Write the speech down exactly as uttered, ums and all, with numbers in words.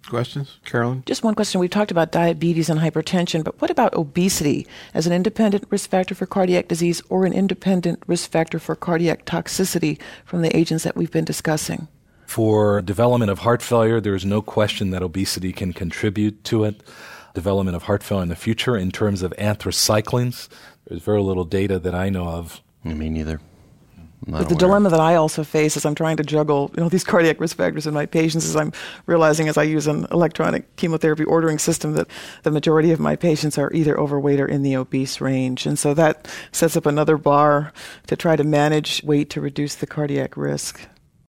questions? Carolyn? Just one question. We've talked about diabetes and hypertension, but what about obesity as an independent risk factor for cardiac disease or an independent risk factor for cardiac toxicity from the agents that we've been discussing? For development of heart failure, there is no question that obesity can contribute to it. Development of heart failure in the future in terms of anthracyclines, there's very little data that I know of. Me neither. But the dilemma that I also face as I'm trying to juggle, you know, these cardiac risk factors in my patients is I'm realizing as I use an electronic chemotherapy ordering system that the majority of my patients are either overweight or in the obese range. And so that sets up another bar to try to manage weight to reduce the cardiac risk.